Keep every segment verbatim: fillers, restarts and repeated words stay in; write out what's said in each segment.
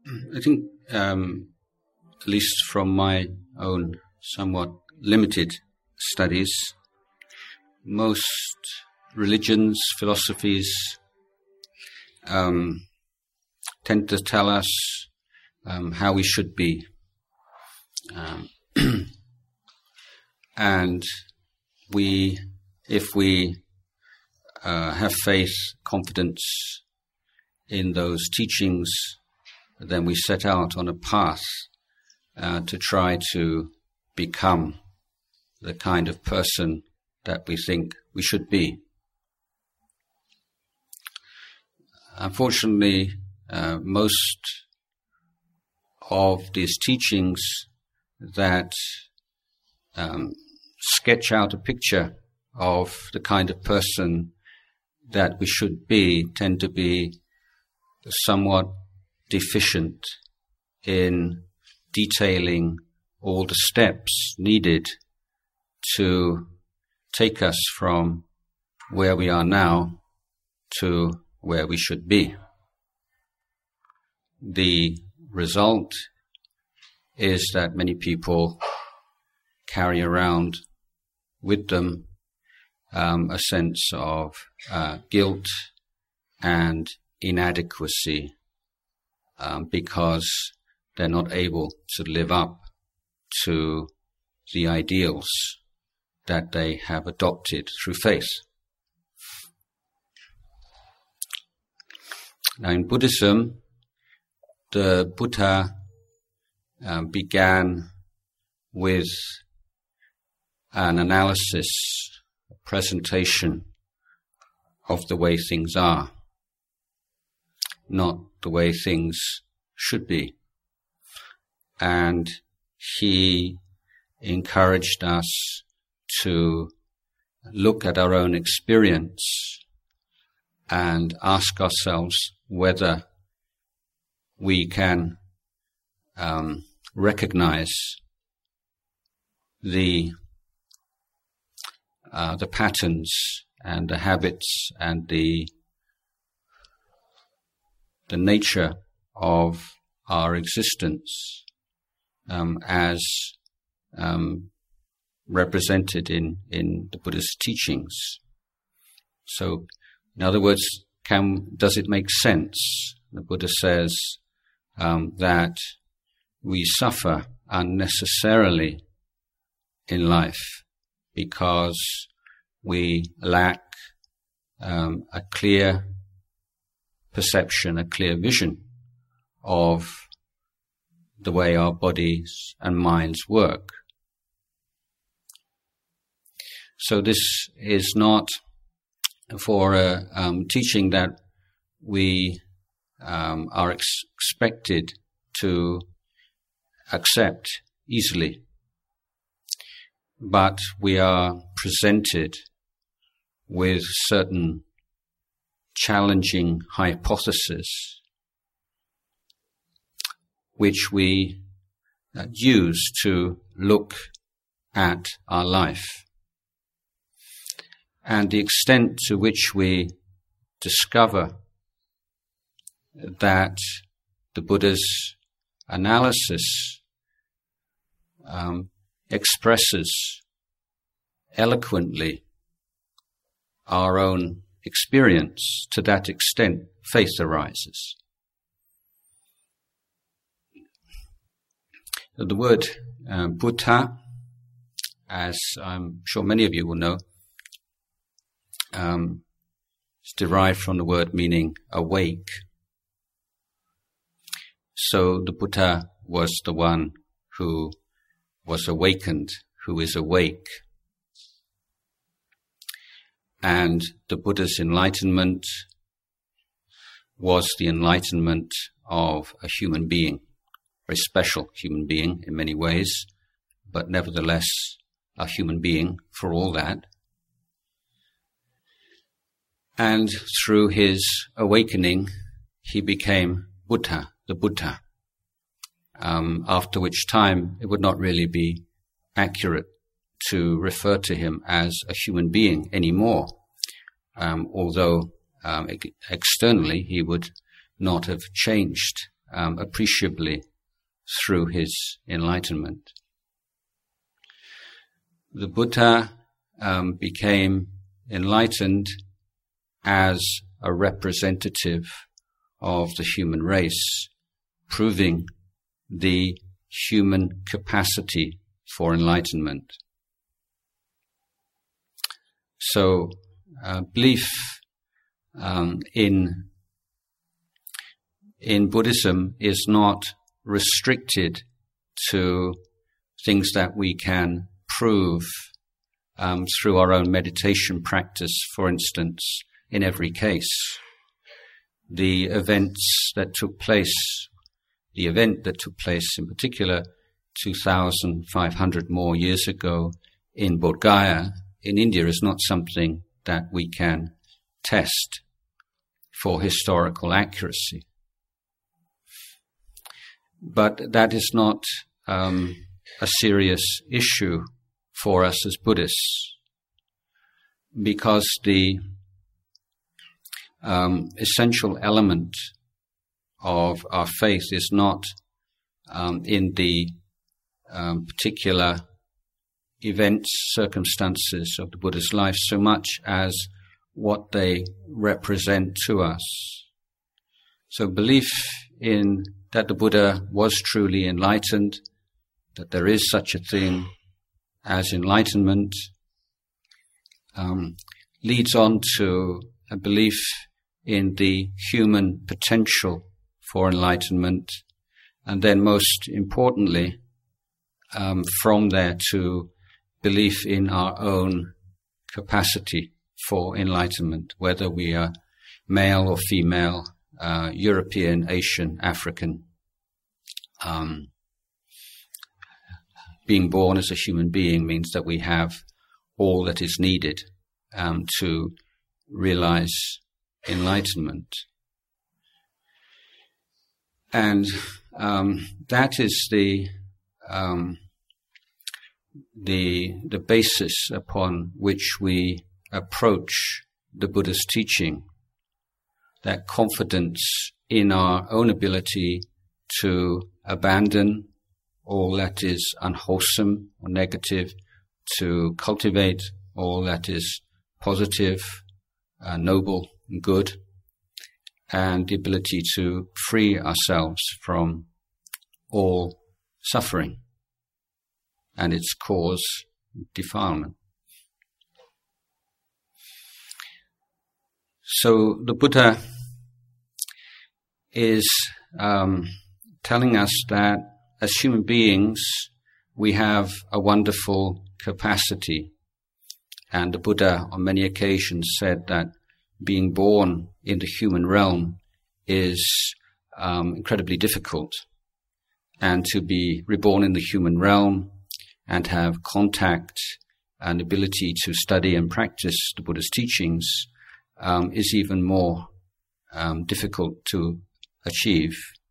I think, um, at least from my own somewhat limited studies, most religions, philosophies, um, tend to tell us um, how we should be. Um, and we, if we uh, have faith, confidence in those teachings, then we set out on a path uh, to try to become the kind of person that we think we should be. Unfortunately, uh, most of these teachings that um, sketch out a picture of the kind of person that we should be tend to be somewhat deficient in detailing all the steps needed to take us from where we are now to where we should be. The result is that many people carry around with them um, a sense of uh, guilt and inadequacy um, because they're not able to live up to the ideals that they have adopted through faith. Now, in Buddhism, the Buddha uh, began with an analysis, a presentation of the way things are, not the way things should be. And he encouraged us to look at our own experience and ask ourselves whether we can um, recognize the uh, the patterns and the habits and the the nature of our existence um, as um, represented in, in the Buddha's teachings. So, in other words, can does it make sense? The Buddha says um, that we suffer unnecessarily in life because we lack um, a clear perception, a clear vision of the way our bodies and minds work. So this is not for a um, teaching that we um, are ex- expected to accept easily, but we are presented with certain challenging hypotheses which we uh, use to look at our life. And the extent to which we discover that the Buddha's analysis um, expresses eloquently our own experience, to that extent faith arises. The word uh, Buddha, as I'm sure many of you will know, um, is derived from the word meaning awake. So the Buddha was the one who was awakened, who is awake. And the Buddha's enlightenment was the enlightenment of a human being, a very special human being in many ways, but nevertheless a human being for all that. And through his awakening, he became Buddha, the Buddha, um, after which time it would not really be accurate to refer to him as a human being anymore, um, although um, externally he would not have changed um, appreciably through his enlightenment. The Buddha um, became enlightened as a representative of the human race, proving the human capacity for enlightenment. So, uh, belief um, in in Buddhism is not restricted to things that we can prove um, through our own meditation practice, for instance, in every case. The events that took place, the event that took place in particular two thousand five hundred more years ago in Bodh Gaya in India is not something that we can test for historical accuracy. But that is not um, a serious issue for us as Buddhists, because the um, essential element of our faith is not um, in the um, particular events, circumstances of the Buddha's life so much as what they represent to us. So belief in that the Buddha was truly enlightened, that there is such a thing as enlightenment, um, leads on to a belief in the human potential for enlightenment, and then most importantly, um, from there to belief in our own capacity for enlightenment, whether we are male or female, uh, European, Asian, African. Um, being born as a human being means that we have all that is needed um, to realize enlightenment. And um, that is the um, the the basis upon which we approach the Buddha's teaching, that confidence in our own ability to abandon all that is unwholesome or negative, to cultivate all that is positive, uh, noble, and good, and the ability to free ourselves from all suffering and its cause, defilement. So the Buddha is um, telling us that as human beings we have a wonderful capacity, and the Buddha on many occasions said that being born in the human realm is um, incredibly difficult, and to be reborn in the human realm and have contact and ability to study and practice the Buddha's teachings um, is even more um, difficult to achieve.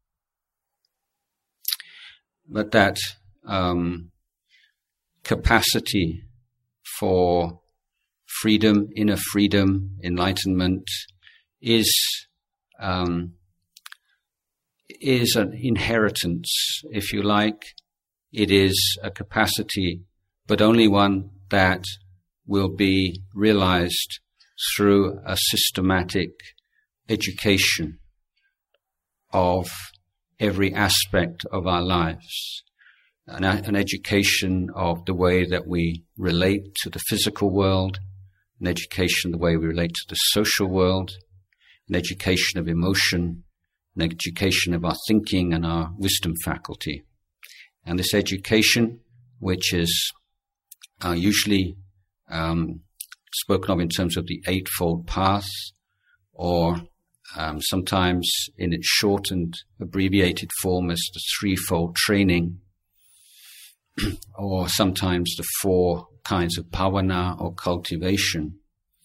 But that um, capacity for freedom, inner freedom, enlightenment is um, is an inheritance, if you like. It is a capacity, but only one that will be realized through a systematic education of every aspect of our lives. An, an education of the way that we relate to the physical world, an education of the way we relate to the social world, an education of emotion, an education of our thinking and our wisdom faculty. And this education, which is uh, usually um, spoken of in terms of the Eightfold Path, or um, sometimes in its shortened, abbreviated form as the Threefold Training, or sometimes the four kinds of bhavana or cultivation,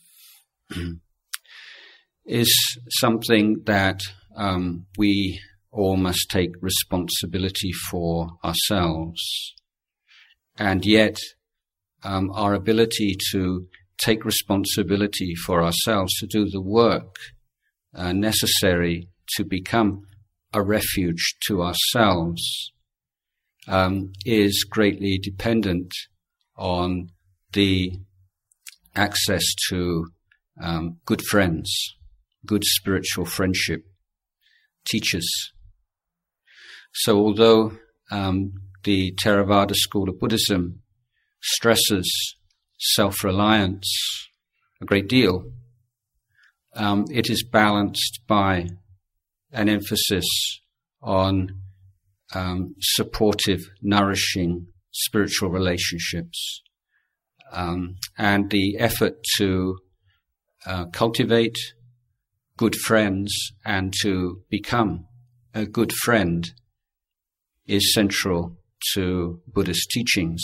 is something that um, we all must take responsibility for ourselves. And yet, um, our ability to take responsibility for ourselves, to do the work uh, necessary to become a refuge to ourselves um, is greatly dependent on the access to um, good friends, good spiritual friendship, teachers. So although um, the Theravada school of Buddhism stresses self-reliance a great deal, um, it is balanced by an emphasis on um, supportive, nourishing spiritual relationships, um, and the effort to uh, cultivate good friends and to become a good friend is central to Buddhist teachings.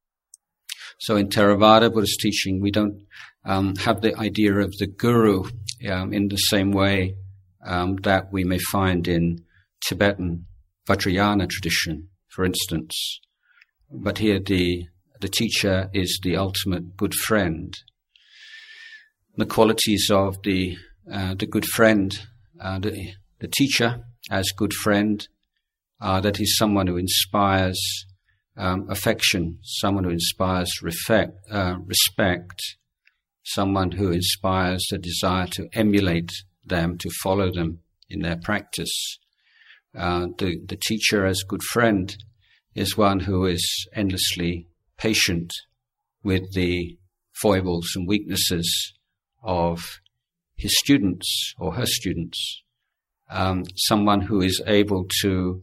So in Theravada Buddhist teaching, we don't um, have the idea of the guru um, in the same way um, that we may find in Tibetan Vajrayana tradition, for instance. But here the the teacher is the ultimate good friend. The qualities of the uh, the good friend, uh, the, the teacher as good friend, are that he's someone who inspires um, affection, someone who inspires refect, uh, respect, someone who inspires a desire to emulate them, to follow them in their practice. Uh, the, the teacher as good friend is one who is endlessly patient with the foibles and weaknesses of his students or her students. Um, someone who is able to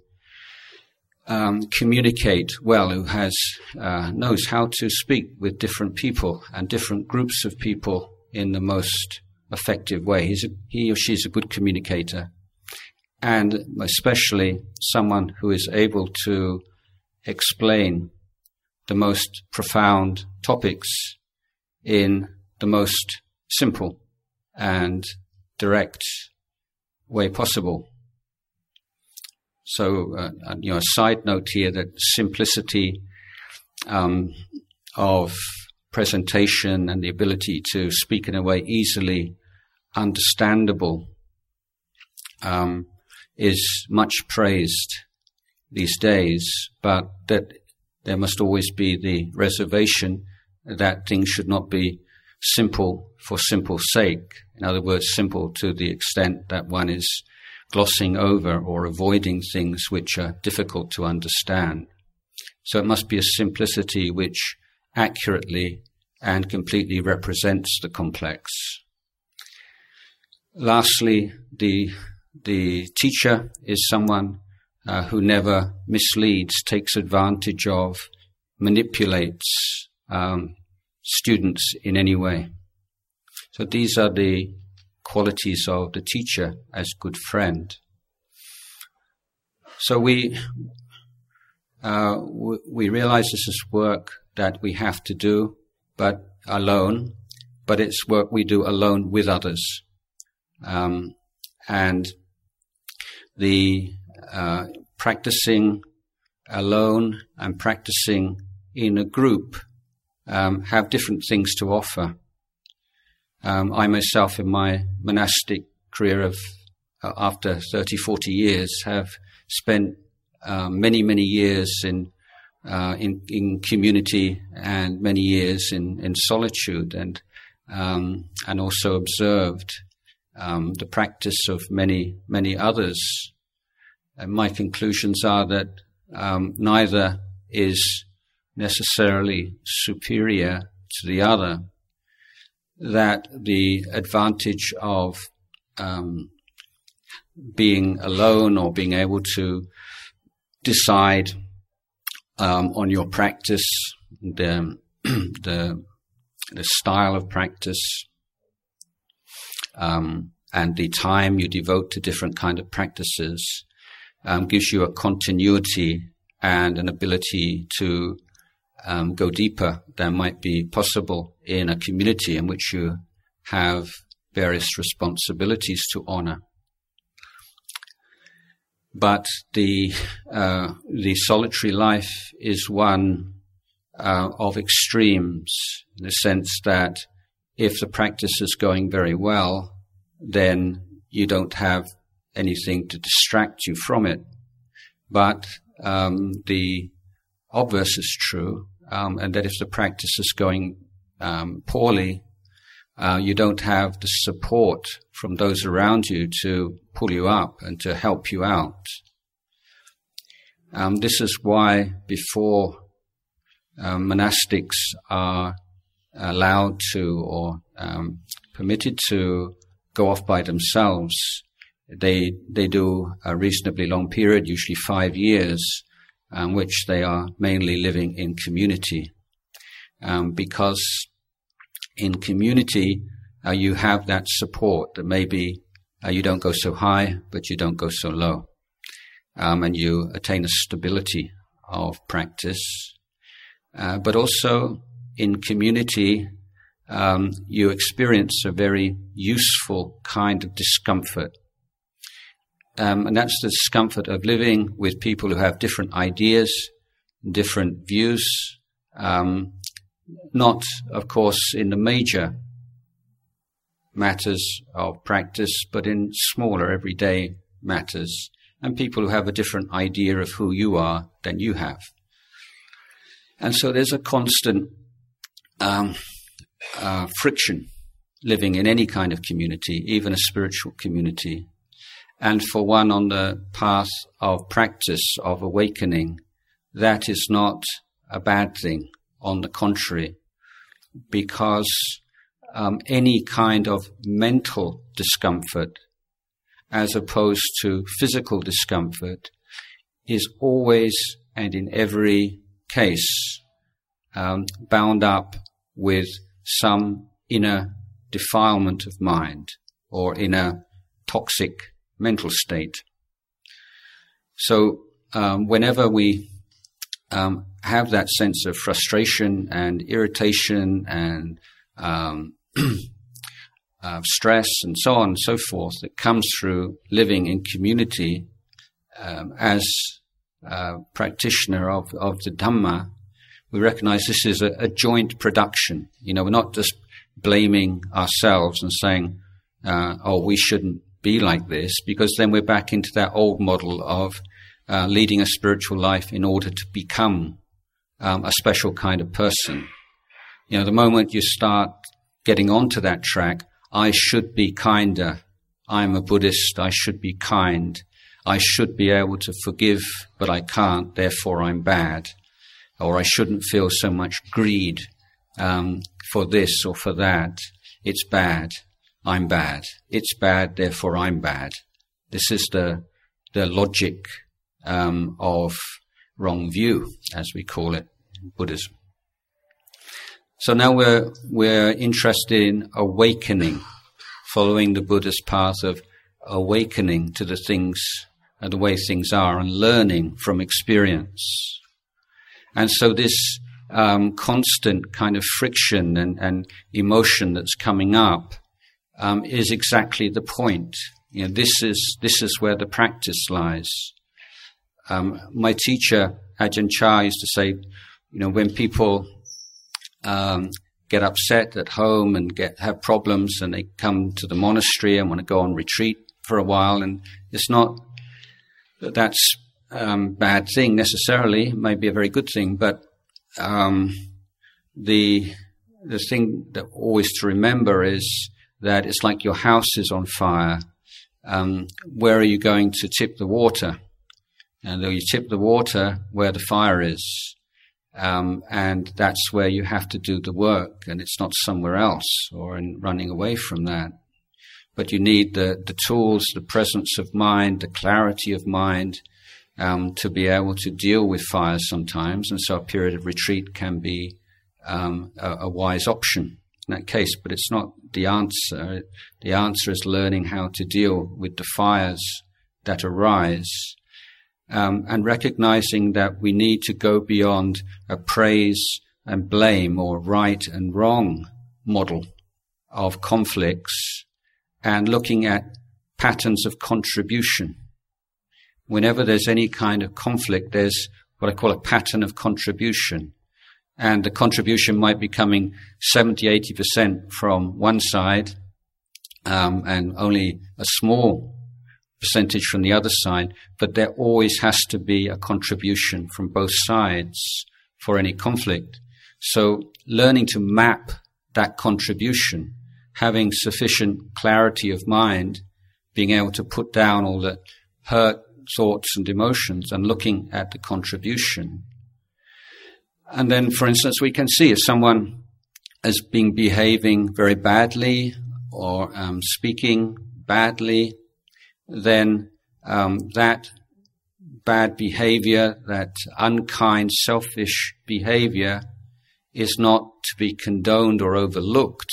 um, communicate well, who has uh, knows how to speak with different people and different groups of people in the most effective way. He's a, he or she is a good communicator, and especially someone who is able to explain the most profound topics in the most simple and direct way possible. So, uh, you know, a side note here that simplicity um, of presentation and the ability to speak in a way easily understandable um, is much praised these days, but that there must always be the reservation that things should not be simple for simple sake. In other words, simple to the extent that one is glossing over or avoiding things which are difficult to understand. So it must be a simplicity which accurately and completely represents the complex. Lastly, the the teacher is someone uh, who never misleads, takes advantage of, manipulates um, students in any way. So these are the qualities of the teacher as good friend. So we uh, w- we realize this is work that we have to do, but alone. But it's work we do alone with others, um, and the uh, practicing alone and practicing in a group um, have different things to offer. Um, I myself, in my monastic career of uh, after thirty, forty years, have spent uh, many, many years in, uh, in in community and many years in, in solitude, and um, and also observed um, the practice of many, many others. And my conclusions are that um, neither is necessarily superior to the other, that the advantage of um, being alone or being able to decide um, on your practice, the, the, the style of practice, um, and the time you devote to different kind of practices um, gives you a continuity and an ability to Um, go deeper than might be possible in a community in which you have various responsibilities to honor. But the uh, the solitary life is one uh, of extremes, in the sense that if the practice is going very well, then you don't have anything to distract you from it. But um, the obverse is true, um, and that if the practice is going um, poorly, uh, you don't have the support from those around you to pull you up and to help you out. Um, this is why before um, monastics are allowed to or um, permitted to go off by themselves, they they do a reasonably long period, usually five years, um, which they are mainly living in community, um, because in community uh, you have that support that maybe uh, you don't go so high, but you don't go so low, um, and you attain a stability of practice. Uh, but also in community, um, you experience a very useful kind of discomfort. Um, and that's the discomfort of living with people who have different ideas, different views, um, not, of course, in the major matters of practice, but in smaller everyday matters, and people who have a different idea of who you are than you have. And so there's a constant um, uh, friction living in any kind of community, even a spiritual community. And for one on the path of practice, of awakening, that is not a bad thing. On the contrary, because um, any kind of mental discomfort, as opposed to physical discomfort, is always and in every case um, bound up with some inner defilement of mind or inner toxic mental state. So um, whenever we um, have that sense of frustration and irritation and um, uh, stress and so on and so forth that comes through living in community, um, as a practitioner of, of the Dhamma, we recognize this is a, a joint production. You know, we're not just blaming ourselves and saying, uh, oh, we shouldn't be like this, because then we're back into that old model of uh, leading a spiritual life in order to become um, a special kind of person. You know, the moment you start getting onto that track, I should be kinder. I'm a Buddhist. I should be kind. I should be able to forgive, but I can't. Therefore, I'm bad. Or I shouldn't feel so much greed um, for this or for that. It's bad. I'm bad. It's bad, therefore I'm bad. This is the the logic um, of wrong view, as we call it in Buddhism. So now we're we're interested in awakening, following the Buddha's path of awakening to the things and the way things are, and learning from experience. And so this um, constant kind of friction and, and emotion that's coming up Um, is exactly the point. You know, this is this is where the practice lies. Um, my teacher Ajahn Chah used to say, you know, when people um, get upset at home and get have problems, and they come to the monastery and want to go on retreat for a while, and it's not that that's um, bad thing necessarily. It may be a very good thing, but um, the the thing that always to remember is that it's like your house is on fire. Um, where are you going to tip the water? And though you tip the water where the fire is, um, and that's where you have to do the work, and it's not somewhere else or in running away from that. But you need the, the tools, the presence of mind, the clarity of mind, um, to be able to deal with fire sometimes. And so a period of retreat can be um, a, a wise option in that case, but it's not the answer. The answer is learning how to deal with the fires that arise, um, and recognizing that we need to go beyond a praise and blame or right and wrong model of conflicts, and looking at patterns of contribution. Whenever there's any kind of conflict, there's what I call a pattern of contribution. And the contribution might be coming seventy, eighty percent from one side, um, and only a small percentage from the other side, but there always has to be a contribution from both sides for any conflict. So learning to map that contribution, having sufficient clarity of mind, being able to put down all the hurt thoughts and emotions and looking at the contribution. And then, for instance, we can see if someone has been behaving very badly or um, speaking badly, then um, that bad behavior, that unkind, selfish behavior is not to be condoned or overlooked.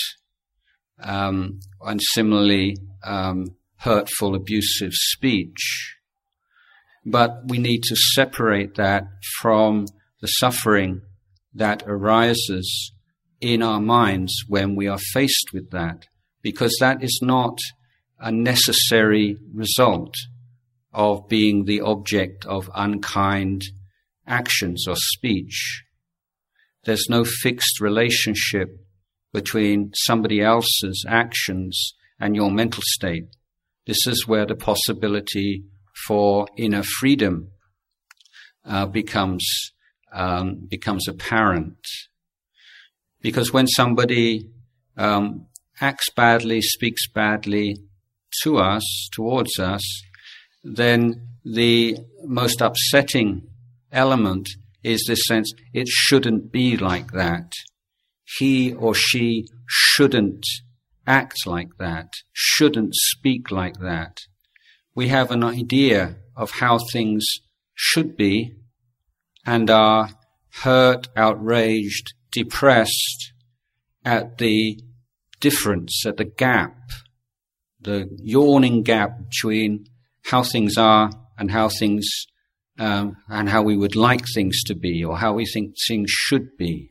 Um, and similarly, um, hurtful, abusive speech. But we need to separate that from the suffering that arises in our minds when we are faced with that, because that is not a necessary result of being the object of unkind actions or speech. There's no fixed relationship between somebody else's actions and your mental state. This is where the possibility for inner freedom uh, becomes um, becomes apparent. Because when somebody um, acts badly, speaks badly to us, towards us, then the most upsetting element is this sense, it shouldn't be like that. He or she shouldn't act like that, shouldn't speak like that. We have an idea of how things should be and are hurt, outraged, depressed at the difference, at the gap, the yawning gap between how things are and how things um, and how we would like things to be, or how we think things should be.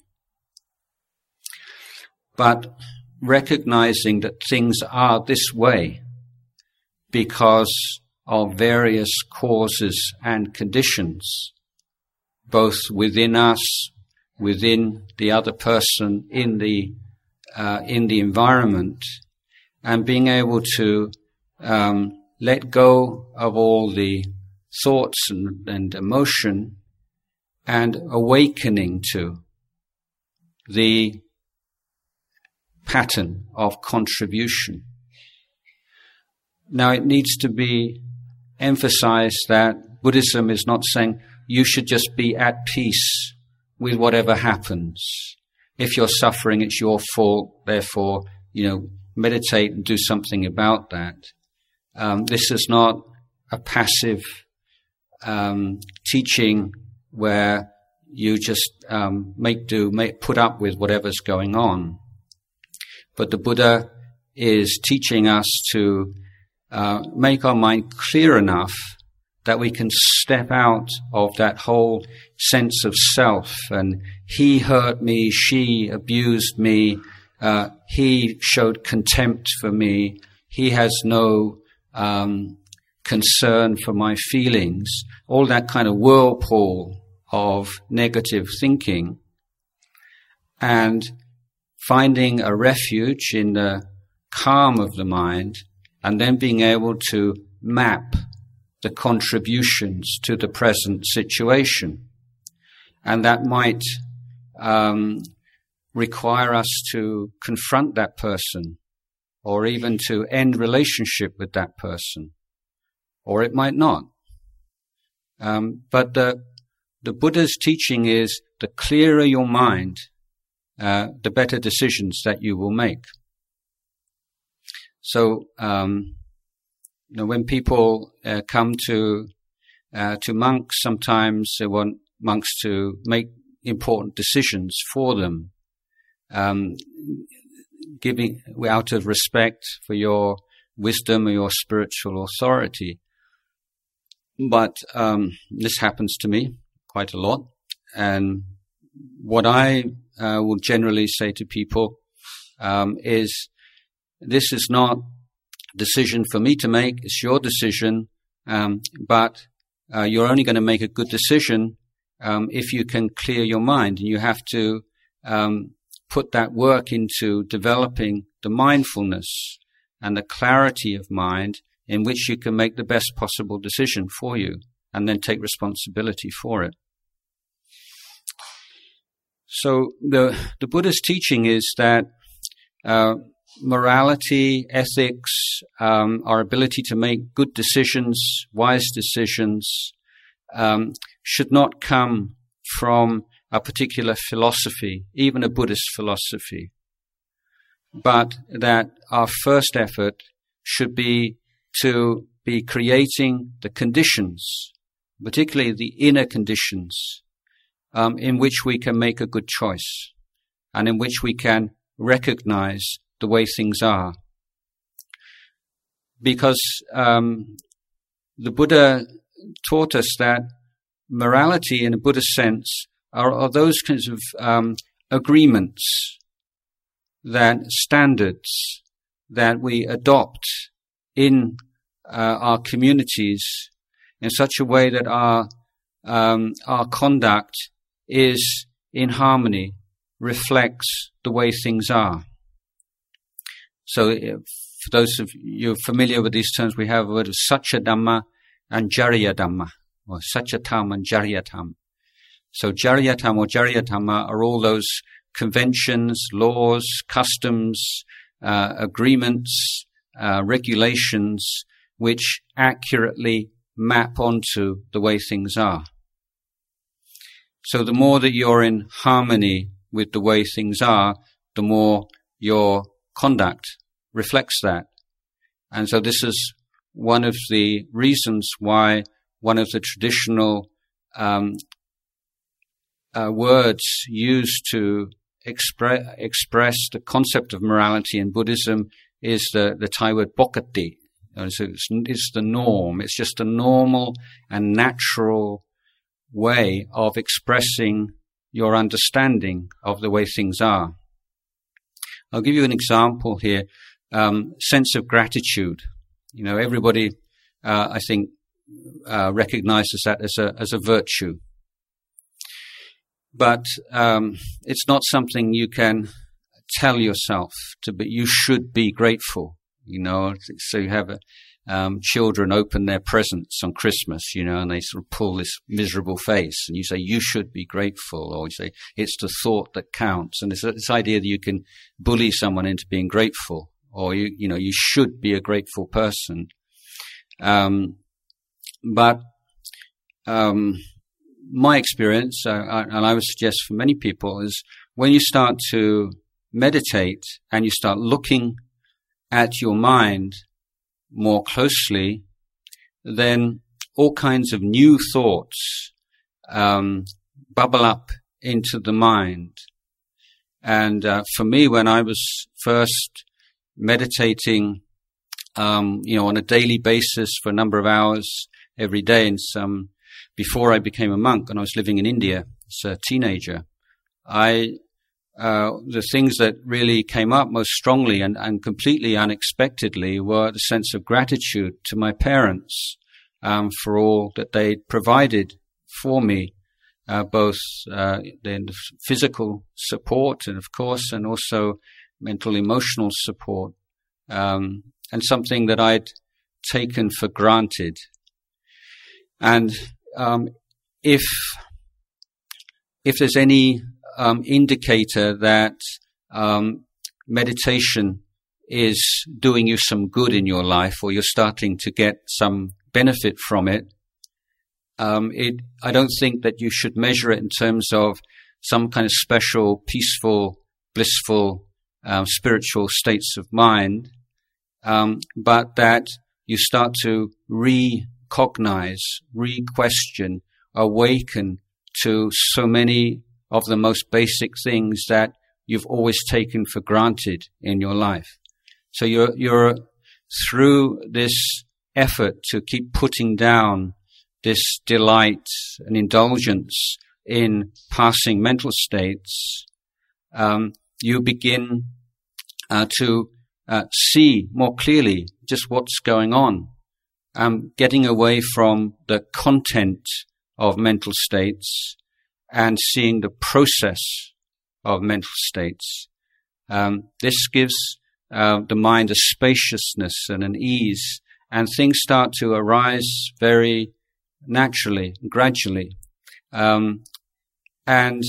But recognizing that things are this way because of various causes and conditions, both within us, within the other person, in the uh, in the environment, and being able to um, let go of all the thoughts and, and emotion, and awakening to the pattern of contribution. Now, it needs to be emphasized that Buddhism is not saying you should just be at peace with whatever happens. If you're suffering, it's your fault. Therefore, you know, meditate and do something about that. Um, this is not a passive um, teaching where you just um, make do, make put up with whatever's going on. But the Buddha is teaching us to uh, make our mind clear enough that we can step out of that whole sense of self and he hurt me, she abused me, uh, he showed contempt for me, he has no um, concern for my feelings, all that kind of whirlpool of negative thinking, and finding a refuge in the calm of the mind, and then being able to map the contributions to the present situation. And that might um, require us to confront that person, or even to end relationship with that person, or it might not. Um, but the, the Buddha's teaching is the clearer your mind, uh, the better decisions that you will make. So, um, you know, when people uh, come to uh, to monks, sometimes they want monks to make important decisions for them, um, giving out of respect for your wisdom or your spiritual authority. But um, this happens to me quite a lot, and what I uh, will generally say to people um, is, this is not a decision for me to make, it's your decision, um, but uh, you're only going to make a good decision um, if you can clear your mind, and you have to um, put that work into developing the mindfulness and the clarity of mind in which you can make the best possible decision for you and then take responsibility for it. So the, the Buddha's teaching is that uh, morality, ethics, um, our ability to make good decisions, wise decisions, um, should not come from a particular philosophy, even a Buddhist philosophy, but that our first effort should be to be creating the conditions, particularly the inner conditions, um, in which we can make a good choice and in which we can recognize the way things are. Because um, the Buddha taught us that morality, in a Buddhist sense, are, are those kinds of um, agreements, that standards that we adopt in uh, our communities in such a way that our um, our conduct is in harmony, reflects the way things are. So, for those of you familiar with these terms, we have a word of Satya Dhamma and Jariya Dhamma, or Satyatam and Jariyatam. So, Jariyatam or Jariyatama are all those conventions, laws, customs, uh, agreements, uh, regulations, which accurately map onto the way things are. So the more that you're in harmony with the way things are, the more your conduct reflects that. And so this is one of the reasons why one of the traditional um, uh, words used to expre- express the concept of morality in Buddhism is the, the Thai word bokati. So it's, it's the norm. It's just a normal and natural way of expressing your understanding of the way things are. I'll give you an example here. Um, sense of gratitude. You know, everybody, uh, I think, uh, recognizes that as a as a virtue. But um, it's not something you can tell yourself to be. You should be grateful. You know, so you have a, um, children open their presents on Christmas, you know, and they sort of pull this miserable face, and you say, you should be grateful, or you say, it's the thought that counts. And it's this idea that you can bully someone into being grateful, or you, you know, you should be a grateful person. Um, but, um, my experience, uh, I, and I would suggest for many people, is when you start to meditate and you start looking at your mind more closely, then all kinds of new thoughts um, bubble up into the mind. And uh, for me, when I was first meditating, um, you know, on a daily basis for a number of hours every day, and some before I became a monk, and I was living in India as a teenager, I Uh, the things that really came up most strongly and, and completely unexpectedly were the sense of gratitude to my parents um, for all that they provided for me, uh, both uh, the physical support and, of course, and also mental, emotional support, um, and something that I'd taken for granted. And um, if if there's any Um, indicator that um, meditation is doing you some good in your life, or you're starting to get some benefit from it, um, it I don't think that you should measure it in terms of some kind of special, peaceful, blissful, um, spiritual states of mind, um, but that you start to recognize, re-question, awaken to so many of the most basic things that you've always taken for granted in your life. So you're, you're through this effort to keep putting down this delight and indulgence in passing mental states, um, you begin uh, to uh, see more clearly just what's going on, um, getting away from the content of mental states and seeing the process of mental states. Um, this gives uh, the mind a spaciousness and an ease and things start to arise very naturally, gradually. Um, and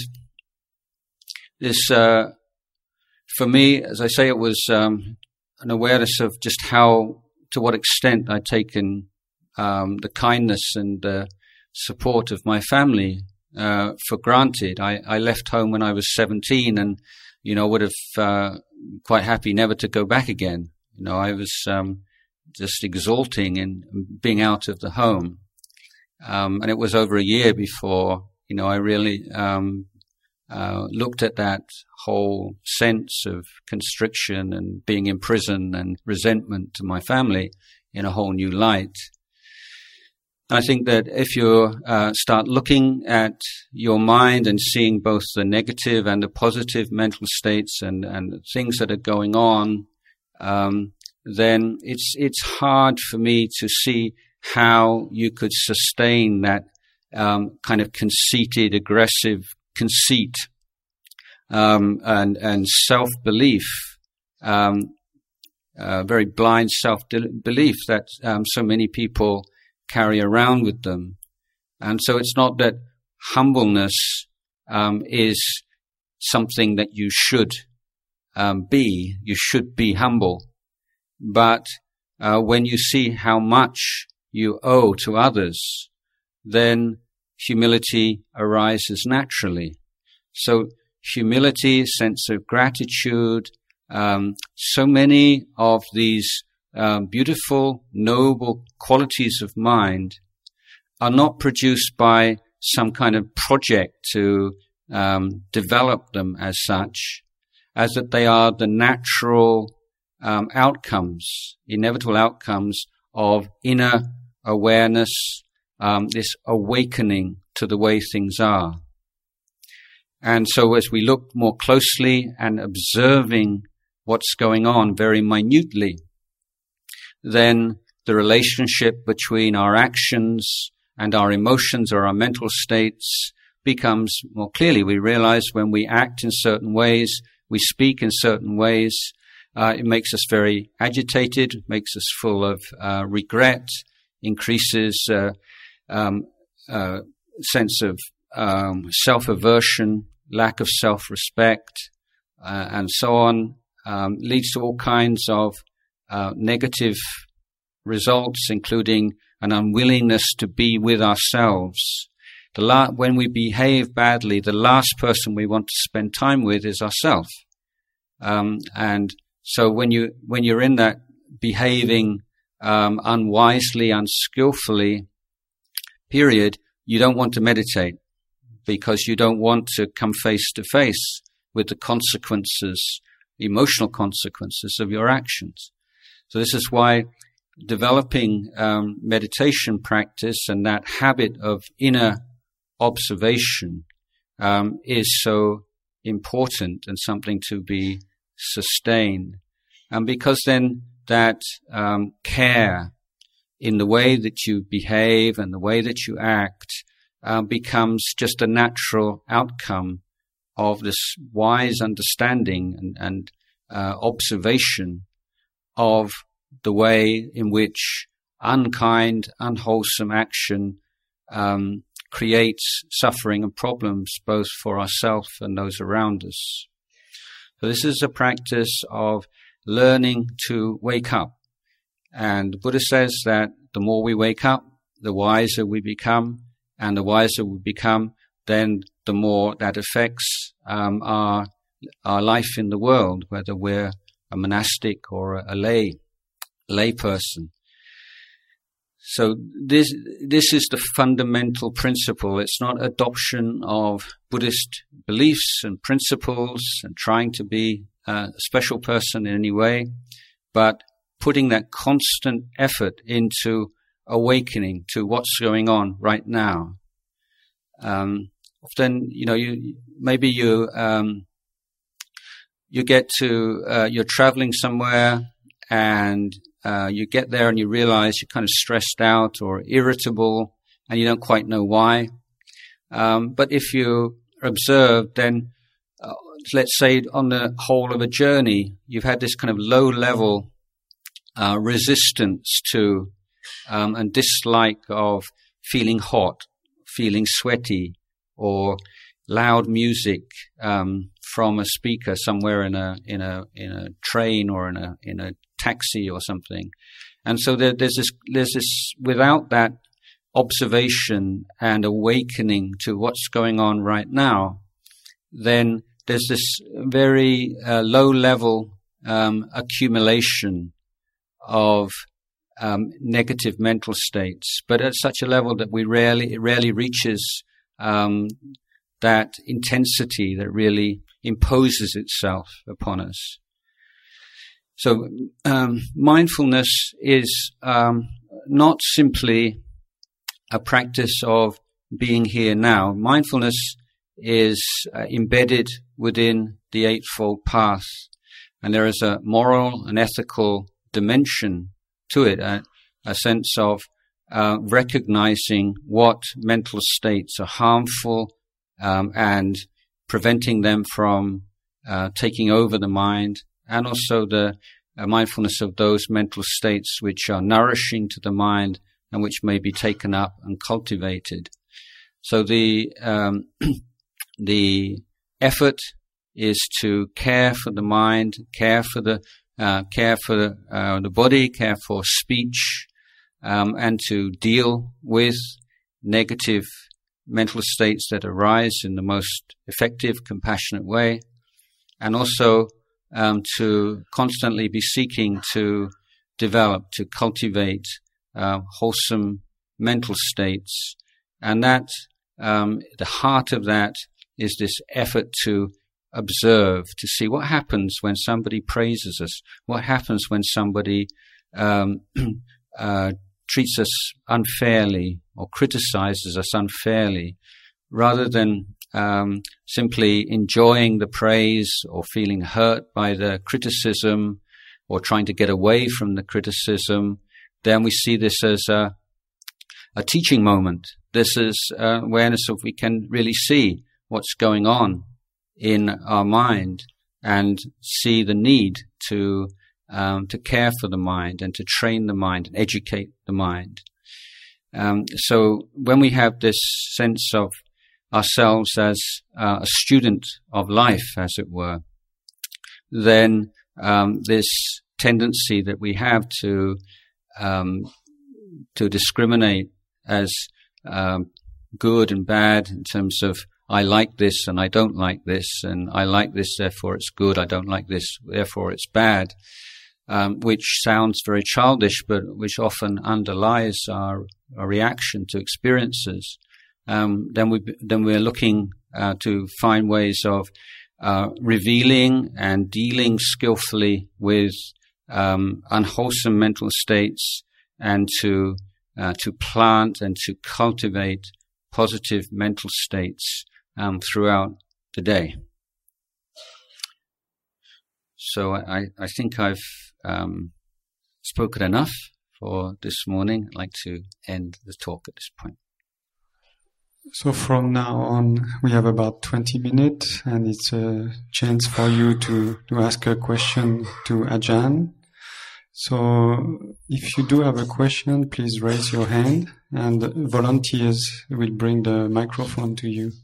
this, uh, for me, as I say, it was um, an awareness of just how, to what extent I'd taken um, the kindness and uh, support of my family uh, for granted. I, I left home when I was seventeen, and you know, would have uh, quite happy never to go back again. You know, I was um, just exulting in being out of the home, um, and it was over a year before, you know, I really um, uh, looked at that whole sense of constriction and being in prison and resentment to my family in a whole new light. I think that if you uh, start looking at your mind and seeing both the negative and the positive mental states and, and things that are going on, um, then it's it's hard for me to see how you could sustain that um, kind of conceited, aggressive conceit um, and and self-belief, um, uh, very blind self-belief that um, so many people carry around with them. And so it's not that humbleness um, is something that you should um, be. You should be humble. But uh, when you see how much you owe to others, then humility arises naturally. So humility, sense of gratitude, um, so many of these Um, beautiful, noble qualities of mind are not produced by some kind of project to um, develop them as such, as that they are the natural um, outcomes, inevitable outcomes of inner awareness, um, this awakening to the way things are. And so as we look more closely and observing what's going on very minutely, then the relationship between our actions and our emotions or our mental states becomes more clearly. We realize when we act in certain ways, we speak in certain ways, uh, it makes us very agitated, makes us full of uh, regret, increases uh, um, uh, sense of um, self-aversion, lack of self-respect, uh, and so on, um, leads to all kinds of Uh, negative results, including an unwillingness to be with ourselves. The la- when we behave badly, the last person we want to spend time with is ourselves. Um, and so when you when you're in that behaving um, unwisely, unskillfully period, you don't want to meditate because you don't want to come face to face with the consequences, emotional consequences of your actions. So this is why developing um, meditation practice and that habit of inner observation um, is so important and something to be sustained. And because then that um, care in the way that you behave and the way that you act uh, becomes just a natural outcome of this wise understanding and, and uh, observation of the way in which unkind, unwholesome action um, creates suffering and problems both for ourselves and those around us. So this is a practice of learning to wake up. And the Buddha says that the more we wake up, the wiser we become, and the wiser we become, then the more that affects um, our our life in the world, whether we're a monastic or a, a lay lay person. So this this is the fundamental principle. It's not adoption of Buddhist beliefs and principles and trying to be a special person in any way, but putting that constant effort into awakening to what's going on right now. Um, often, you know, you maybe you um, you get to uh, you're traveling somewhere and uh, you get there and you realize you're kind of stressed out or irritable and you don't quite know why. Um, but if you observe, then uh, let's say on the whole of a journey, you've had this kind of low level uh, resistance to um, and dislike of feeling hot, feeling sweaty, or loud music um, from a speaker somewhere in a in a in a train or in a in a taxi or something. And so there, there's this there's this without that observation and awakening to what's going on right now, then there's this very uh, low level um, accumulation of um, negative mental states, but at such a level that we rarely it rarely reaches um, that intensity that really imposes itself upon us. So um, mindfulness is um, not simply a practice of being here now. Mindfulness is uh, embedded within the Eightfold Path, and there is a moral and ethical dimension to it, a, a sense of uh, recognizing what mental states are harmful um, and preventing them from uh, taking over the mind, and also the uh, mindfulness of those mental states which are nourishing to the mind and which may be taken up and cultivated. So the um, the effort is to care for the mind, care for the uh, care for the, uh, the body, care for speech, um, and to deal with negative mental states that arise in the most effective, compassionate way, and also um, to constantly be seeking to develop, to cultivate uh, wholesome mental states. And that, um, the heart of that is this effort to observe, to see what happens when somebody praises us, what happens when somebody um, uh, treats us unfairly or criticizes us unfairly, rather than um, simply enjoying the praise or feeling hurt by the criticism or trying to get away from the criticism. Then we see this as a, a teaching moment. This is uh, awareness of we can really see what's going on in our mind and see the need to um, to care for the mind and to train the mind and educate the mind. Um, so when we have this sense of ourselves as uh, a student of life, as it were, then um, this tendency that we have to um, to discriminate as um, good and bad in terms of I like this and I don't like this, and I like this, therefore it's good, I don't like this, therefore it's bad, um, which sounds very childish, but which often underlies our, our reaction to experiences. Um, then, we, then we're looking uh, to find ways of uh, revealing and dealing skillfully with um, unwholesome mental states, and to uh, to plant and to cultivate positive mental states Um, throughout the day. So I, I think I've um, spoken enough for this morning. I'd like to end the talk at this point. So from now on, we have about twenty minutes, and it's a chance for you to, to ask a question to Ajahn. So if you do have a question, please raise your hand, and volunteers will bring the microphone to you.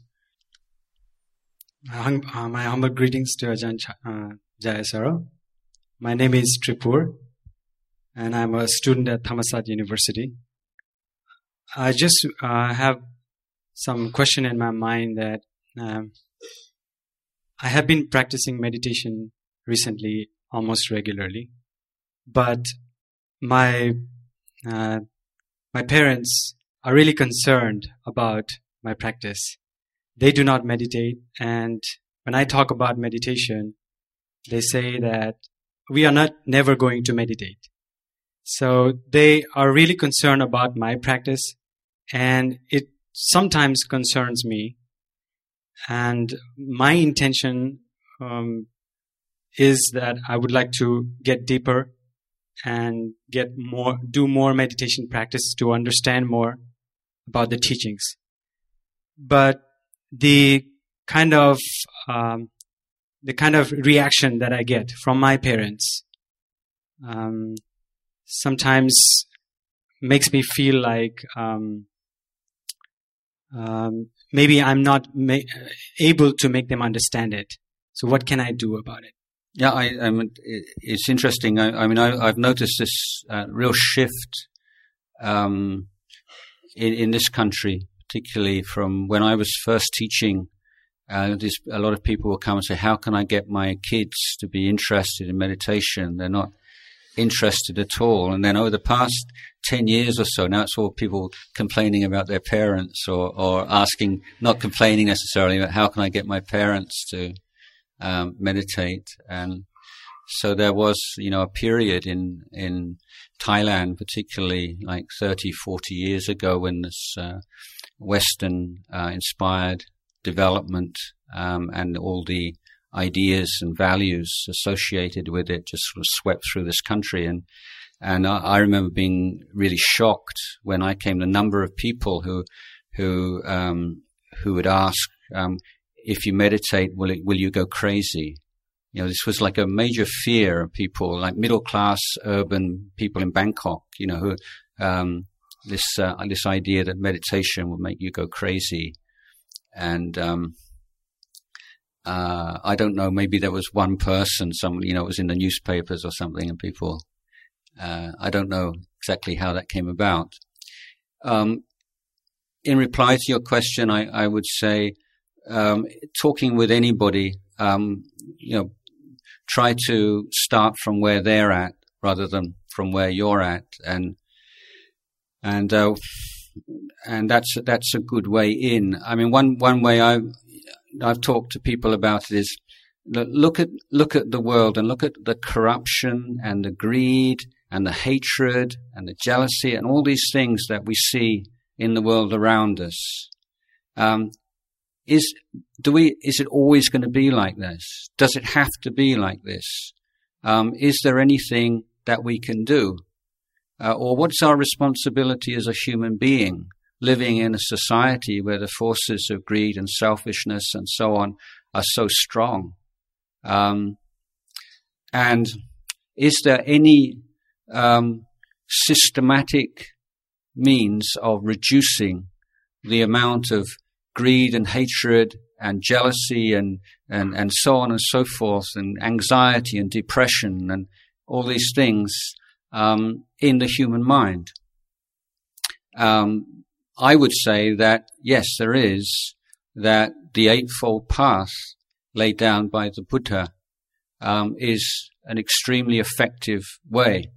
Uh, my humble greetings to Ajahn uh, Jayasaro. My name is Tripur, and I'm a student at Thammasat University. I just uh, have some question in my mind that um, I have been practicing meditation recently, almost regularly, but my uh, my parents are really concerned about my practice. They do not meditate, and when I talk about meditation, they say that we are not never going to meditate. So they are really concerned about my practice, and it sometimes concerns me. And my intention um, is that I would like to get deeper and get more, do more meditation practice to understand more about the teachings. But the kind of um, the kind of reaction that I get from my parents, um, sometimes makes me feel like um, um, maybe I'm not ma- able to make them understand it. So what can I do about it? Yeah, I, I mean, it's interesting. I, I mean, I, I've noticed this uh, real shift um, in, in this country, particularly from when I was first teaching. Uh, this, a lot of people will come and say, how can I get my kids to be interested in meditation? They're not interested at all. And then over the past ten years or so, now it's all people complaining about their parents or, or asking, not complaining necessarily, but how can I get my parents to um, meditate? And so there was, you know, a period in, in Thailand, particularly like thirty, forty years ago, when this uh, Western uh, inspired development um, and all the ideas and values associated with it just sort of swept through this country. And and I, I remember being really shocked when I came, the number of people who who um, who would ask, um, if you meditate, will it, will you go crazy? You know, this was like a major fear of people, like middle class urban people in Bangkok. You know, who um, this uh, this idea that meditation will make you go crazy. And um, uh, I don't know, maybe there was one person, some, you know, it was in the newspapers or something, and people, uh, I don't know exactly how that came about. Um, in reply to your question, I, I would say, um, talking with anybody, um, you know, try to start from where they're at rather than from where you're at, and and. Uh, And that's that's a good way in. I mean, one one way I I've, I've talked to people about it is look at look at the world and look at the corruption and the greed and the hatred and the jealousy and all these things that we see in the world around us. Um, is do we is it always going to be like this? Does it have to be like this? Um, is there anything that we can do? Uh, or what's our responsibility as a human being living in a society where the forces of greed and selfishness and so on are so strong? Um, and is there any um, systematic means of reducing the amount of greed and hatred and jealousy and, and, and so on and so forth, and anxiety and depression and all these things Um, in the human mind? Um, I would say that, yes, there is, that the Eightfold Path laid down by the Buddha um, is an extremely effective way.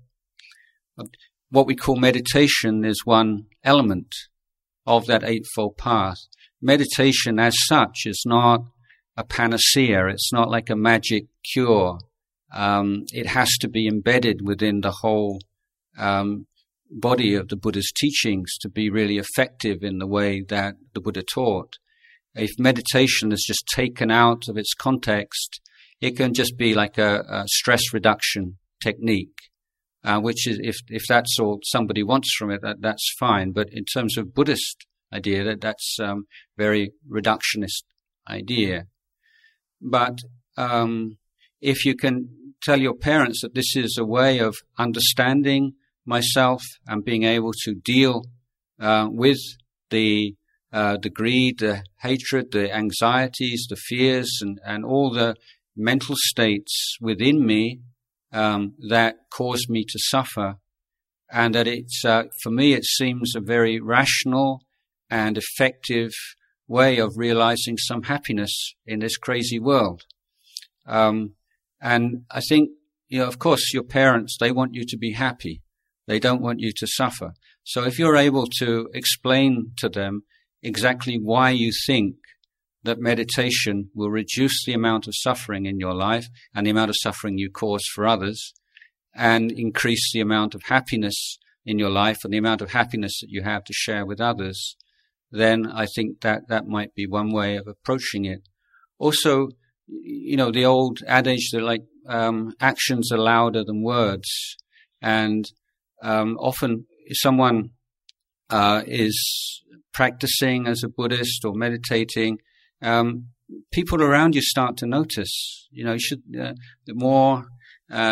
What we call meditation is one element of that Eightfold Path. Meditation as such is not a panacea. It's not like a magic cure. Um, it has to be embedded within the whole um, body of the Buddha's teachings to be really effective in the way that the Buddha taught. If meditation is just taken out of its context, it can just be like a, a stress reduction technique, uh, which is, if if that's all somebody wants from it, that, that's fine. But in terms of Buddhist idea, that that's um, very reductionist idea. But um, if you can tell your parents that this is a way of understanding myself and being able to deal uh, with the uh, the greed, the hatred, the anxieties, the fears, and, and all the mental states within me um, that cause me to suffer, and that it's uh, for me it seems a very rational and effective way of realizing some happiness in this crazy world. Um, And I think, you know, of course, your parents, they want you to be happy. They don't want you to suffer. So if you're able to explain to them exactly why you think that meditation will reduce the amount of suffering in your life and the amount of suffering you cause for others, and increase the amount of happiness in your life and the amount of happiness that you have to share with others, then I think that that might be one way of approaching it. Also, you know, the old adage that like um, actions are louder than words, and um, often if someone uh, is practicing as a Buddhist or meditating, um, people around you start to notice. You know, you should uh, the more uh,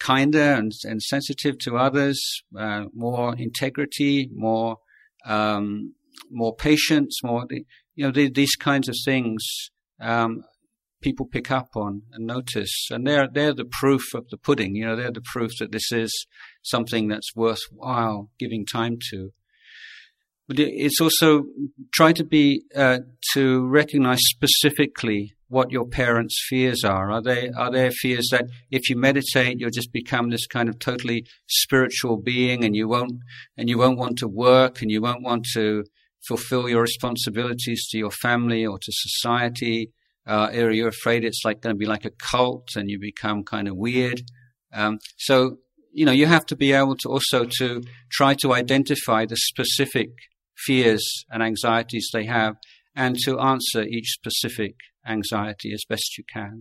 kinder and, and sensitive to others, uh, more integrity, more um, more patience, more you know the, these kinds of things um, people pick up on and notice, and they're they're the proof of the pudding. You know, they're the proof that this is something that's worthwhile giving time to. But it's also try to be uh, to recognize specifically what your parents' fears are. Are they are there fears that if you meditate, you'll just become this kind of totally spiritual being, and you won't and you won't want to work, and you won't want to fulfill your responsibilities to your family or to society? Uh, or you're afraid it's like going to be like a cult, and you become kind of weird. Um, so you know you have to be able to also to try to identify the specific fears and anxieties they have, and to answer each specific anxiety as best you can.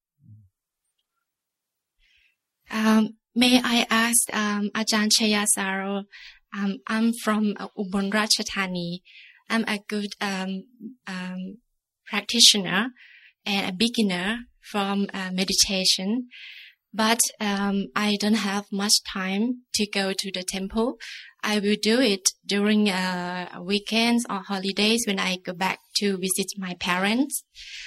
Um, may I ask um, Ajahn Chayasaro? Um, I'm from uh, Ubon Ratchathani. I'm a good um, um, practitioner and a beginner from uh, meditation, but um, I don't have much time to go to the temple. I will do it during uh, weekends or holidays when I go back to visit my parents.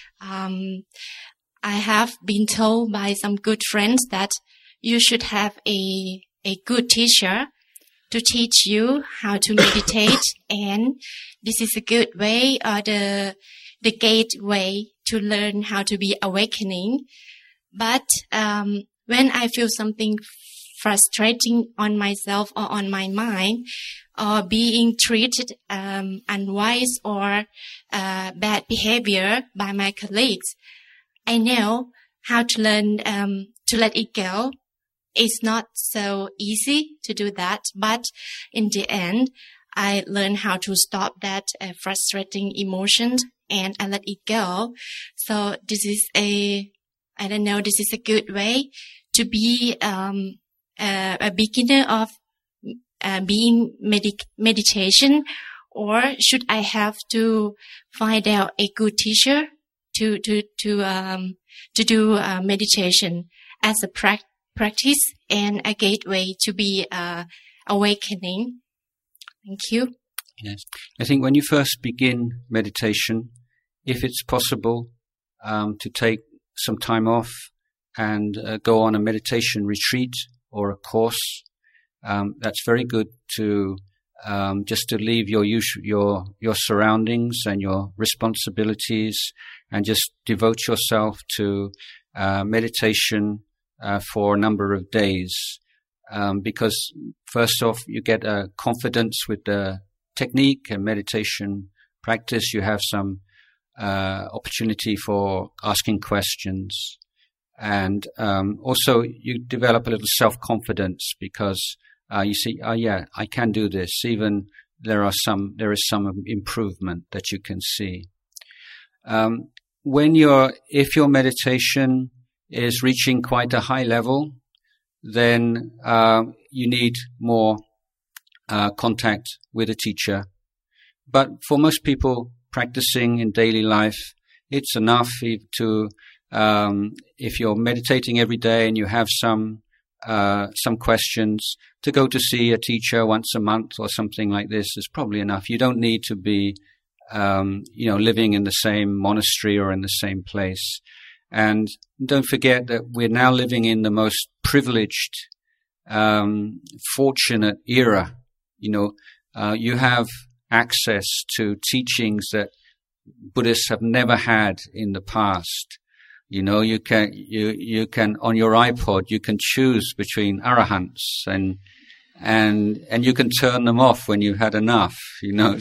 Um, I have been told by some good friends that you should have a a good teacher to teach you how to meditate, and this is a good way or the the gateway to learn how to be awakening. But um, when I feel something frustrating on myself or on my mind, or being treated um, unwise or uh, bad behavior by my colleagues, I know how to learn um, to let it go. It's not so easy to do that, but in the end, I learned how to stop that uh, frustrating emotions, and I let it go. So this is a, I don't know, this is a good way to be um, uh, a beginner of uh, being medic- meditation, or should I have to find out a good teacher to to to um, to do uh, meditation as a practice? practice and a gateway to be uh, awakening. Thank you. Yes. I think when you first begin meditation, if it's possible um, to take some time off and uh, go on a meditation retreat or a course, um, that's very good to um, just to leave your usual, your your surroundings and your responsibilities and just devote yourself to uh, meditation Uh, for a number of days, um, because first off, you get a confidence with the technique and meditation practice. You have some uh, opportunity for asking questions, and um, also you develop a little self-confidence because uh, you see, oh yeah, I can do this. Even there are some, there is some improvement that you can see. Um, when you're, if your meditation is reaching quite a high level, then uh, you need more uh, contact with a teacher. But for most people practicing in daily life, it's enough to, um, if you're meditating every day and you have some uh, some questions, to go to see a teacher once a month or something like this is probably enough. You don't need to be, um, you know, living in the same monastery or in the same place. And don't forget that we're now living in the most privileged, um, fortunate era. You know, uh, you have access to teachings that Buddhists have never had in the past. You know, you can, you, you can, on your iPod, you can choose between arahants and, and, and you can turn them off when you've had enough, you know.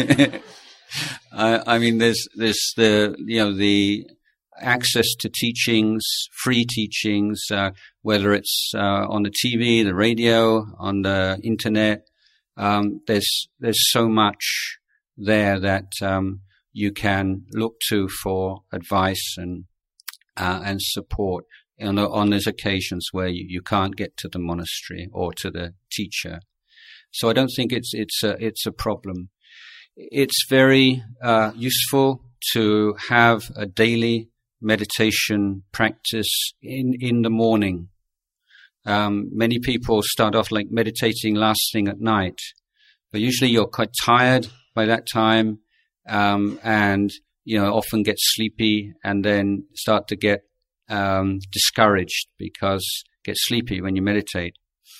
I, I mean, there's, there's the, you know, the, access to teachings, free teachings, uh, whether it's uh, on the T V, the radio, on the internet. Um, there's there's so much there that um, you can look to for advice and uh, and support on, on those occasions where you, you can't get to the monastery or to the teacher. So I don't think it's it's a, it's a problem. It's very uh, useful to have a daily meditation practice in, in the morning. Um, many people start off like meditating last thing at night, but usually you're quite tired by that time, um, and you know often get sleepy, and then start to get um, discouraged because get sleepy when you meditate.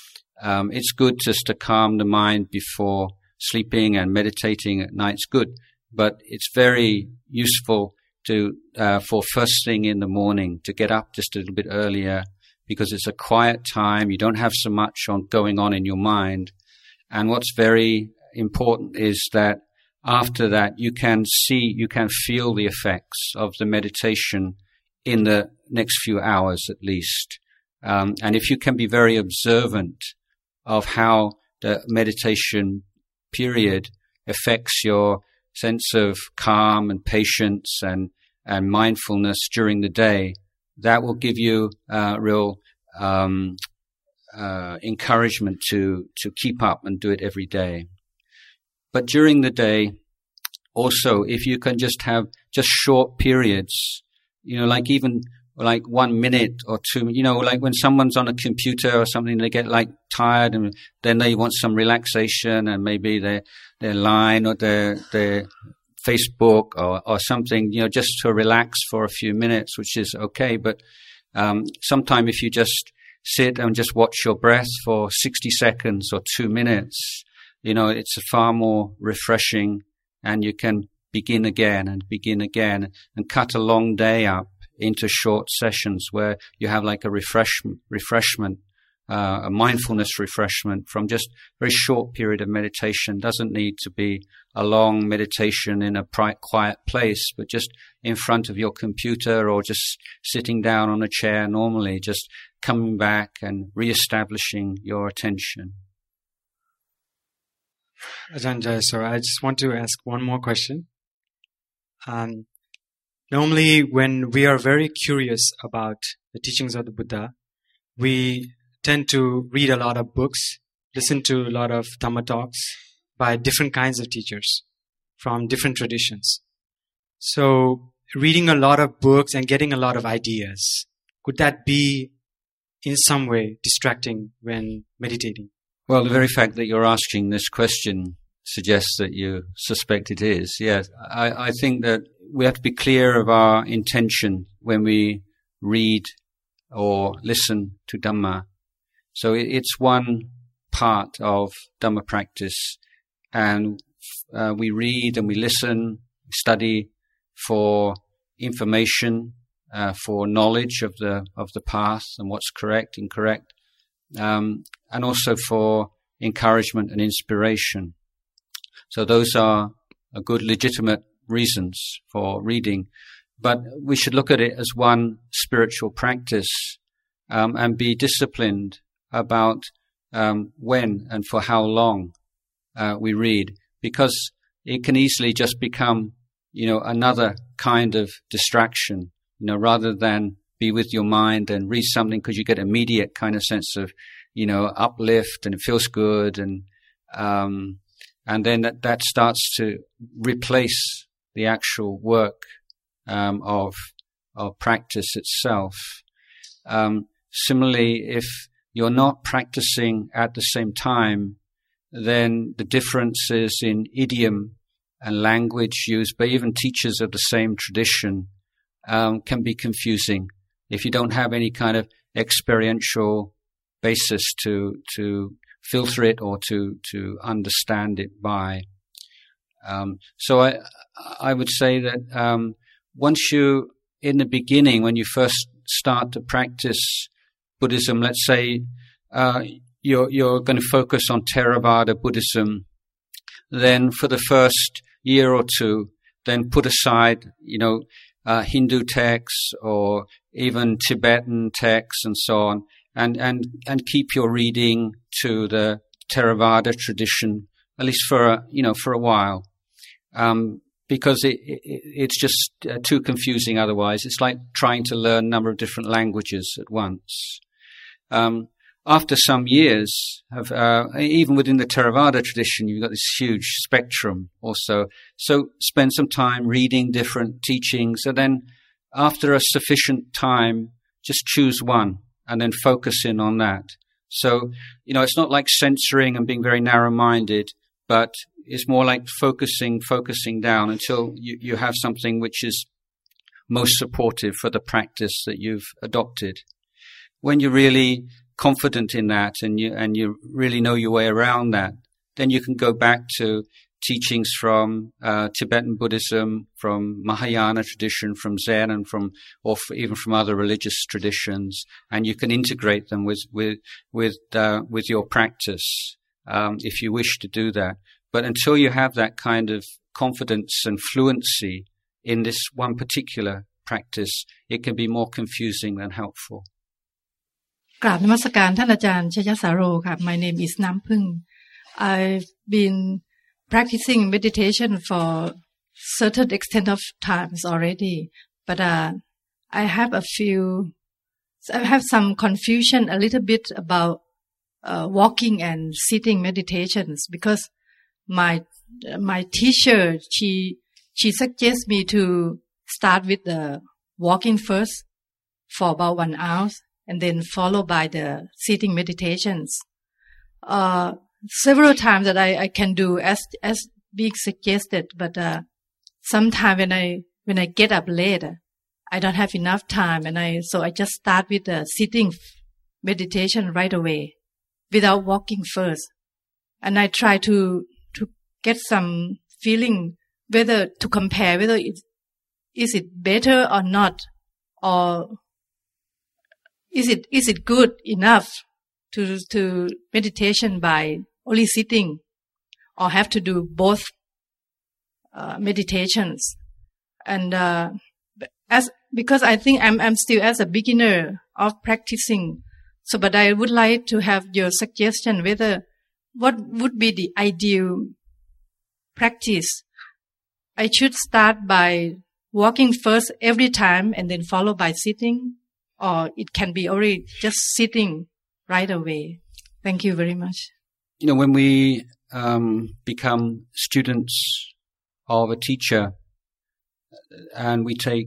Um, it's good just to calm the mind before sleeping, and meditating at night's good, but it's very useful to uh, for first thing in the morning to get up just a little bit earlier, because it's a quiet time. You don't have so much on going on in your mind. And what's very important is that after that you can see, you can feel the effects of the meditation in the next few hours at least. Um, and if you can be very observant of how the meditation period affects your sense of calm and patience and, and mindfulness during the day, that will give you uh, real um, uh, encouragement to, to keep up and do it every day. But during the day, also, if you can just have just short periods, you know, like even like one minute or two, you know, like when someone's on a computer or something, they get like tired and then they want some relaxation, and maybe their, their line or their, their Facebook or, or something, you know, just to relax for a few minutes, which is okay. But um, sometimes if you just sit and just watch your breath for sixty seconds or two minutes, you know, it's far more refreshing, and you can begin again and begin again and cut a long day up into short sessions where you have like a refreshment, refreshment, uh, a mindfulness refreshment from just a very short period of meditation. Doesn't need to be a long meditation in a quiet place, but just in front of your computer or just sitting down on a chair normally, just coming back and re-establishing your attention. Ajahn Jayasaro, I just want to ask one more question. Um, Normally, when we are very curious about the teachings of the Buddha, we tend to read a lot of books, listen to a lot of Dhamma talks by different kinds of teachers from different traditions. So, reading a lot of books and getting a lot of ideas, could that be in some way distracting when meditating? Well, the very fact that you're asking this question suggests that you suspect it is. Yes, I, I think that we have to be clear of our intention when we read or listen to Dhamma. So it, it's one part of Dhamma practice, and uh, we read and we listen, study for information, uh, for knowledge of the of the path and what's correct, incorrect, um, and also for encouragement and inspiration. So those are a good, legitimate reasons for reading, but we should look at it as one spiritual practice, um, and be disciplined about um, when and for how long uh, we read, because it can easily just become, you know, another kind of distraction, you know, rather than be with your mind and read something because you get immediate kind of sense of, you know, uplift and it feels good, and um, and then that, that starts to replace the actual work um, of of practice itself. Um, similarly, if you're not practicing at the same time, then the differences in idiom and language used by even teachers of the same tradition um, can be confusing if you don't have any kind of experiential basis to to filter it or to to understand it by. Um, so I I would say that um, once you, in the beginning, when you first start to practice Buddhism, let's say uh, you're you're going to focus on Theravada Buddhism, then for the first year or two, then put aside, you know, uh, Hindu texts or even Tibetan texts and so on, and and and keep your reading to the Theravada tradition, at least for a, you know for a while. Um, because it, it, it's just uh, too confusing otherwise. It's like trying to learn a number of different languages at once. Um, after some years, of, uh, even within the Theravada tradition, you've got this huge spectrum also. So spend some time reading different teachings, and then after a sufficient time, just choose one and then focus in on that. So, you know, it's not like censoring and being very narrow-minded, but it's more like focusing, focusing down until you, you have something which is most supportive for the practice that you've adopted. When you're really confident in that and you, and you really know your way around that, then you can go back to teachings from uh, Tibetan Buddhism, from Mahayana tradition, from Zen, and from, or f- even from other religious traditions, and you can integrate them with with with uh, with your practice um, if you wish to do that. But until you have that kind of confidence and fluency in this one particular practice, it can be more confusing than helpful. กราบนมัสการท่านอาจารย์ชยสาโรค่ะ My name is น้ำพึ่ง I've been practicing meditation for certain extent of times already, but uh, I have a few, I have some confusion a little bit about uh, walking and sitting meditations because my my teacher she she suggests me to start with the walking first for about one hour and then followed by the sitting meditations. Uh, several times that I, I can do as as being suggested, but uh, sometimes when I when I get up late, I don't have enough time, and I so I just start with the sitting meditation right away, without walking first, and I try to to get some feeling whether to compare whether it is it better or not, or is it is it good enough to to meditation by only sitting, or have to do both uh, meditations. And uh, as because I think I'm I'm still as a beginner of practicing, so but I would like to have your suggestion whether what would be the ideal practice. I should start by walking first every time and then follow by sitting, or it can be already just sitting right away. Thank you very much. You know, when we um, become students of a teacher and we take,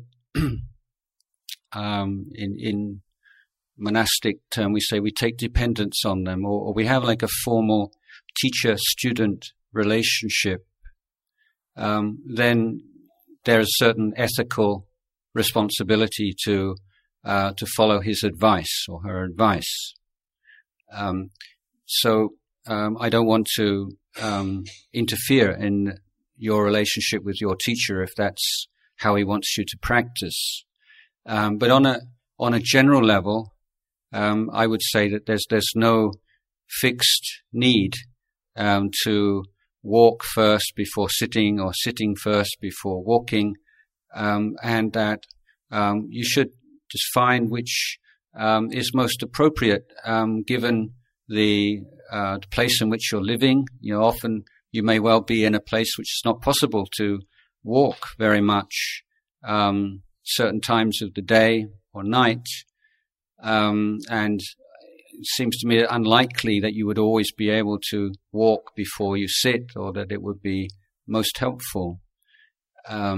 um, in, in monastic term, we say we take dependence on them, or, or we have like a formal teacher-student relationship, um, then there is certain ethical responsibility to uh, to follow his advice or her advice. Um, so Um, I don't want to um, interfere in your relationship with your teacher if that's how he wants you to practice. Um, but on a on a general level, um, I would say that there's there's no fixed need um, to walk first before sitting or sitting first before walking, um, and that um, you should just find which um, is most appropriate um, given the Uh, the place in which you're living. You know, often you may well be in a place which is not possible to walk very much um, certain times of the day or night, um, and it seems to me unlikely that you would always be able to walk before you sit, or that it would be most helpful. Um,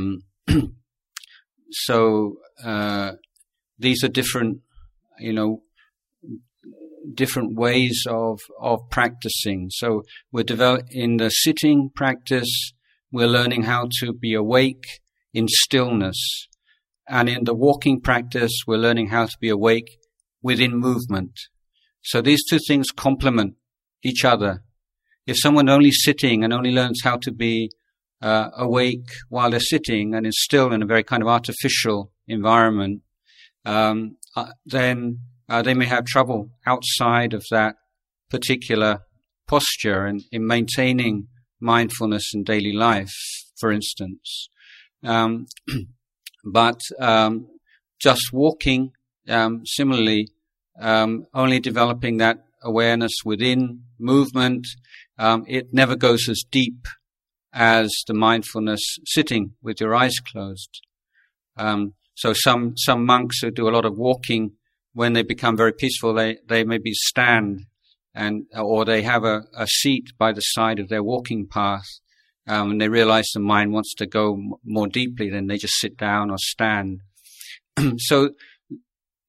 so uh, these are different, you know, different ways of, of practicing. So we're develop- in the sitting practice, we're learning how to be awake in stillness. And in the walking practice, we're learning how to be awake within movement. So these two things complement each other. If someone only sitting and only learns how to be uh, awake while they're sitting and is still in a very kind of artificial environment, um, uh, then Uh, they may have trouble outside of that particular posture and in maintaining mindfulness in daily life, for instance. Um, but um, just walking, um, similarly, um, only developing that awareness within movement, um, it never goes as deep as the mindfulness sitting with your eyes closed. Um, so some some monks who do a lot of walking, when they become very peaceful, they, they maybe stand and, or they have a, a seat by the side of their walking path, um, and they realize the mind wants to go m- more deeply, then they just sit down or stand. So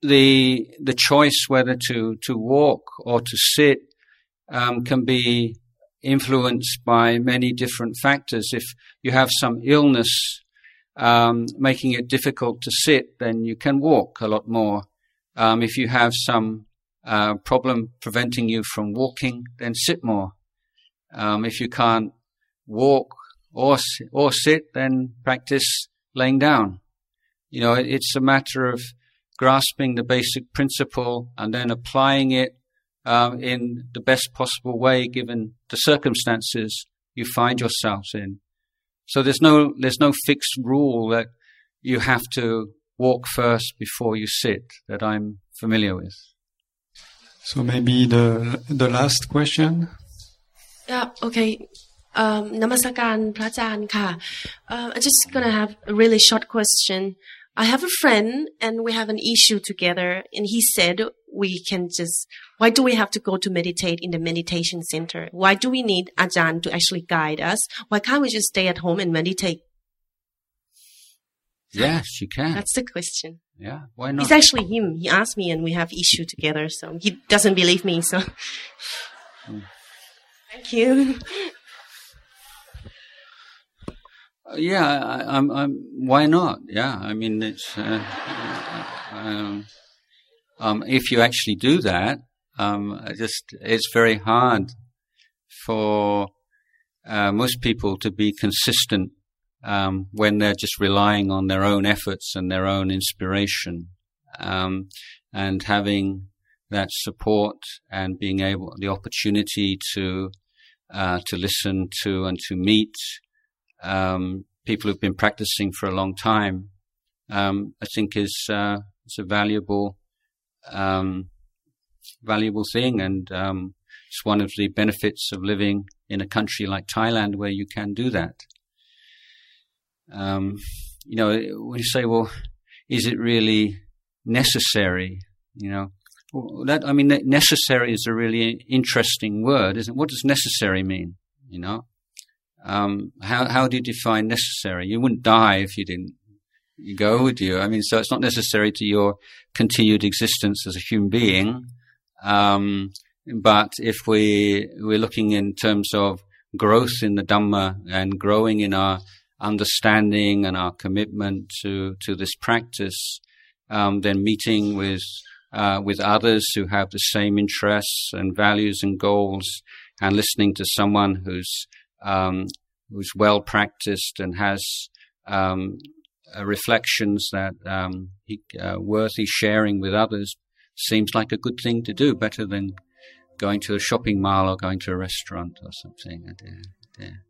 the the choice whether to, to walk or to sit um, can be influenced by many different factors. If you have some illness um, making it difficult to sit, then you can walk a lot more. Um, if you have some uh, problem preventing you from walking, then sit more. Um, if you can't walk or or sit, then practice laying down. You know, it, it's a matter of grasping the basic principle and then applying it um, in the best possible way given the circumstances you find yourselves in. So there's no there's no fixed rule that you have to walk first before you sit that I'm familiar with. So maybe the the last question. Yeah. Okay. Um, Namaskaran พระอาจารย์ค่ะ uh, I'm just gonna have a really short question. I have a friend and we have an issue together, and he said we can just. Why do we have to go to meditate in the meditation center? Why do we need Ajahn to actually guide us? Why can't we just stay at home and meditate? Yes, you can. That's the question. Yeah, why not? It's actually him. He asked me, and we have issue together. So he doesn't believe me. So Mm. thank you. Uh, yeah, I, I'm, I'm. Why not? Yeah, I mean, it's. Uh, um, um, if you actually do that, um, I just it's very hard for uh, most people to be consistent um, when they're just relying on their own efforts and their own inspiration, um, and having that support and being able the opportunity to uh, to listen to and to meet. Um, people who've been practicing for a long time, um, I think is uh, is a valuable um, valuable thing, and um, it's one of the benefits of living in a country like Thailand where you can do that. Um, you know, when you say, "Well, is it really necessary?" You know, well, that I mean, necessary is a really interesting word, isn't it? What does necessary mean? You know. Um, how, how do you define necessary? You wouldn't die if you didn't you go, would you? I mean, so it's not necessary to your continued existence as a human being. Um, but if we, we're looking in terms of growth in the Dhamma and growing in our understanding and our commitment to, to this practice, um, then meeting with, uh, with others who have the same interests and values and goals, and listening to someone who's Um, who's well practiced and has um, uh, reflections that um, he, uh, worthy sharing with others seems like a good thing to do, better than going to a shopping mall or going to a restaurant or something. Yeah, yeah.